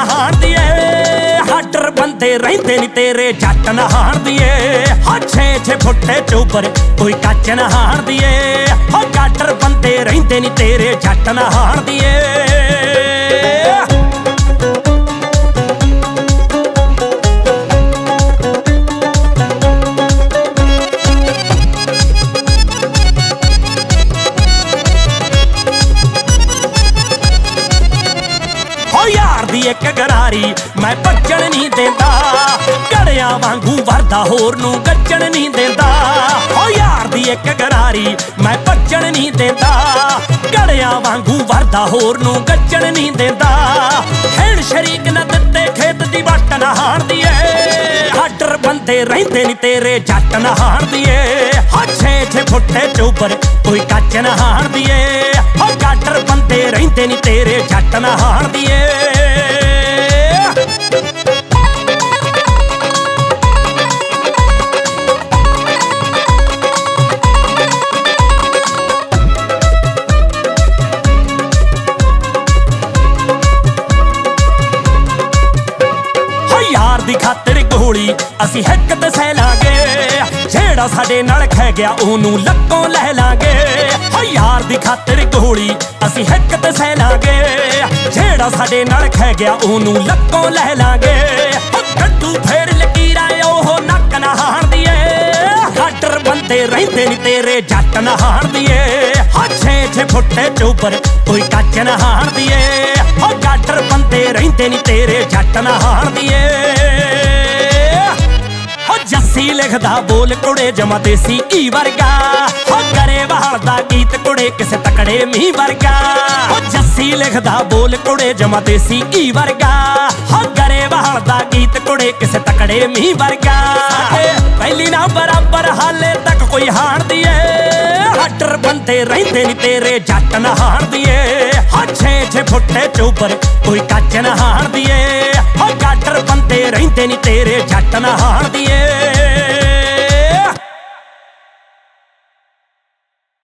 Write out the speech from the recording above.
ਨਹਾਣ ਦੀ ਏ। ਹਾਡਰ ਬੰਦੇ ਰਹਿੰਦੇ ਨੀ ਤੇਰੇ ਜੱਟ ਨਹਾਣ ਦੀ ਏ। ਹੋ 6-6 ਫੁੱਟੇ ਚੋਬਰ ਕੋਈ ਕੱਚ ਨਹਾਣ ਦੀ ਏ। ਹੋ ਗਾਡਰ ਬੰਦੇ ਰਹਿੰਦੇ ਨੀ ਤੇਰੇ ਜੱਟ ਨਹਾਣ ਦੀ ਏ। ਯਾਰ ਦੀ ਇੱਕ ਗਰਾਰੀ ਮੈਂ ਭੱਜਣ ਨਹੀਂ ਦਿੰਦਾ, ਘੜਿਆਂ ਵਾਂਗੂ ਵਰਦਾ ਹੋਰ ਨੂੰ ਗੱਜਣ ਨਹੀਂ ਦਿੰਦਾ। ਓ ਯਾਰ ਦੀ ਇੱਕ ਗਰਾਰੀ ਮੈਂ ਭੱਜਣ ਨਹੀਂ ਦਿੰਦਾ, ਘੜਿਆਂ ਵਾਂਗੂ ਵਰਦਾ ਹੋਰ ਨੂੰ ਗੱਜਣ ਨਹੀਂ ਦਿੰਦਾ। ਖੇਡ ਸ਼ਰੀਕ ਨਾ ਦਿੱਤੇ ਖੇਤ ਦੀ ਵੱਟ ਨਹਾਣ ਦੀ ਏ। ਹਾਡਰ ਬੰਦੇ ਰਹਿੰਦੇ ਨੀ ਤੇਰੇ ਜੱਟ ਨਹਾਣ ਦੀ ਏ। ਹੋ 6-6 ਫੁੱਟੇ ਚੋਬਰ ਕੋਈ ਕੱਚ ਨਹਾਣ ਦੀ ਏ। ਹੋ ਗਾਡਰ ਬੰਦੇ ਰਹਿੰਦੇ ਨੀ ਤੇਰੇ ਜੱਟ ਨਹਾਣ ਦੀ ਏ। ਯਾਰ ਦੀ ਖਾਤਰ ਗੋਲੀ ਅਸੀਂ ਹਿੱਕ ਤੇ ਸਹਿ ਲਾਂਗੇ, ਜਿਹੜਾ ਸਾਡੇ ਨਾਲ ਖਹਿ ਗਿਆ ਉਹਨੂੰ ਲੱਕੋਂ ਲੈ ਲਾਂਗੇ। ਓ ਯਾਰ ਦੀ ਖਾਤਰ ਗੋਲੀ ਅਸੀਂ ਹਿੱਕ ਤੇ ਸਹਿ ਲਾਂਗੇ, ਜਿਹੜਾ ਸਾਡੇ ਨਾਲ ਖਹਿ ਗਿਆ ਉਹਨੂੰ ਲੱਕੋਂ ਲੈ ਲਾਂਗੇ। ਕੱਟੂ ਫੇਰ ਲਕੀਰਾਂ ਉਹ ਨੱਕ ਨਹਾਣ ਦੀ ਏ। ਗਾਡਰ ਬੰਦੇ ਰਹਿੰਦੇ ਨੀ ਤੇਰੇ ਜੱਟ ਨਹਾਣ ਦੀ ਏ। ਹੋ 6-6 ਫੁੱਟੇ ਚੋਬਰ ਕੋਈ ਕੱਚ ਨਹਾਣ ਦੀ ਏ। ਹੋ ਗਾਡਰ ਬੰਦੇ ਰਹਿੰਦੇ ਨੀ ਤੇਰੇ ਜੱਟ ਨਹਾਣ ਦੀ ਏ। ਹੋ ਜੱਸੀ ਲਿਖਦਾ ਬੋਲ ਕੁੜੇ ਜਮਾ ਦੇਸੀ ਘੀ ਵਰਗਾ, ਹੋ ਗਰੇਵਾਲ ਦਾ ਗੀਤ ਕੁੜੇ ਕਿਸੇ ਤਕੜੇ ਮੀਂਹ ਵਰਗਾ। ਹੋ ਜੱਸੀ ਲਿਖਦਾ ਬੋਲ ਕੁੜੇ ਜਮਾ ਦੇਸੀ ਘੀ ਵਰਗਾ, ਹੋ ਗਰੇਵਾਲ ਦਾ ਗੀਤ ਕੁੜੇ ਕਿਸੇ ਤਕੜੇ ਮੀਂਹ ਵਰਗਾ। ਪਹਿਲੀ ਨਾ ਬਰਾਬਰ ਹਾਲੇ ਤੱਕ ਕੋਈ ਹਾਣ ਦੀ ਏ। ਹਾਡਰ ਬੰਦੇ ਰਹਿੰਦੇ ਨੀ ਤੇਰੇ ਜੱਟ ਨਹਾਣ ਦੀ ਏ। ਹੋ 6-6 ਫੁੱਟੇ ਚੋਬਰ ਕੋਈ ਕੱਚ ਨਹਾਣ ਦੀ ਏ। ਹੋ ਗਾਡਰ ਬੰਦੇ ਰਹਿੰਦੇ ਨੀ ਤੇਰੇ ਜੱਟ ਨਹਾਣ ਦੀ ਏ।